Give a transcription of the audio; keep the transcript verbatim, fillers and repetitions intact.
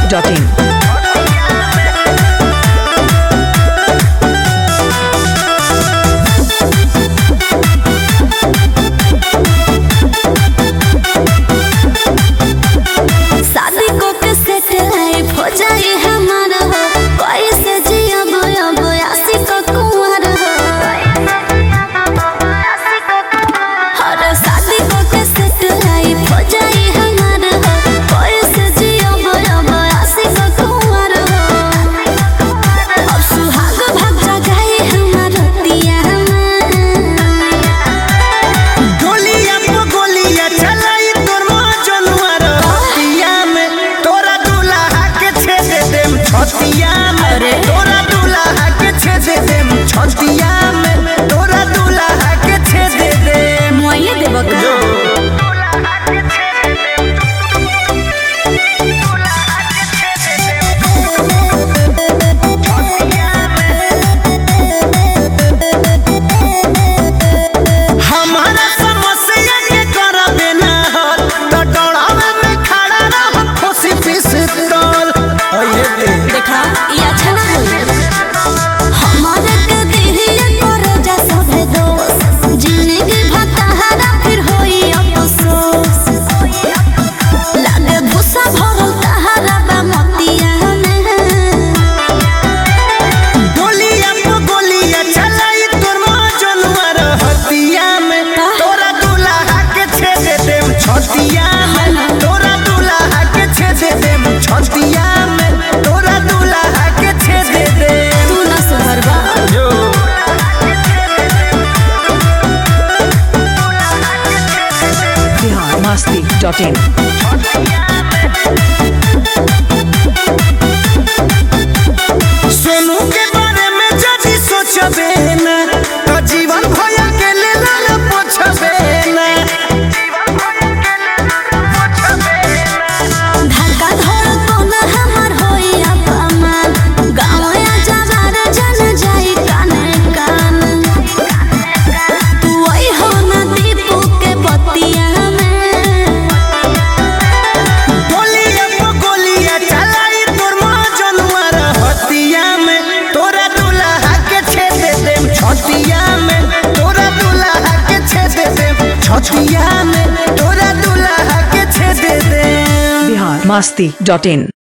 Dot in. शादी को के सेट लाइफ हो जाए हमारा हो, कैसे जिया बोया बोयासी को कुंवर हो। हर शादी को के सेट लाइफ हो जाए हमारा हो, कैसे जिया बोया बोयासी को कुंवर हो। अब सुहाग भाग जाए हमारा दिया में, गोलियां पे गोलियां चलाई तोर मां जनुआर हतिया में, तोरा दुल्हा के छेद देम छतिया में, तोरा दुल्हा के छेद देम छतिया में, तोरा दुल्हा के छेद देम मुआये देबो का हमारा समस्या के करबे ना हल, तो डरावे में खड़ा रह खुशी पिस्तौल। अये दे देखा ये अच्छा ना होई। हमारे के दिहिया करे जा सभे दोस्त, जिंदगी भतहरा फिर होई अफसोस। लागे भूसा भरल तहरा बा मोतिया में, गोलियां पे गोलियां चलाई तोर मां जनुआर हतिया में, तोरा दुल्हा के छेद देम छतिया में, तोरा दुल्हा के छेद देम छतिया में, तोरा दुल्हा के छेद देम। तू ना सुधरबा। जो बिहार मस्ती डॉट इन। सोनू के बारे में जदी सोचबे ना, तो जीवन भया के लेला न पोछबे ना। धक्का धर कोन हमर होई अपमान, गाँवया जवार जन जाई काने कान। तू आई हो ना दीपू के बतिया में, गोलियां पे गोलियां चलाई तोर मां जनुआर हतिया में, तोरा दुल्हा के छेद देम छतिया में, तोरा दुल्हा के छेद देम छतिया में, तोरा दुल्हा के छेद देम। बिहार मस्ती डॉट इन।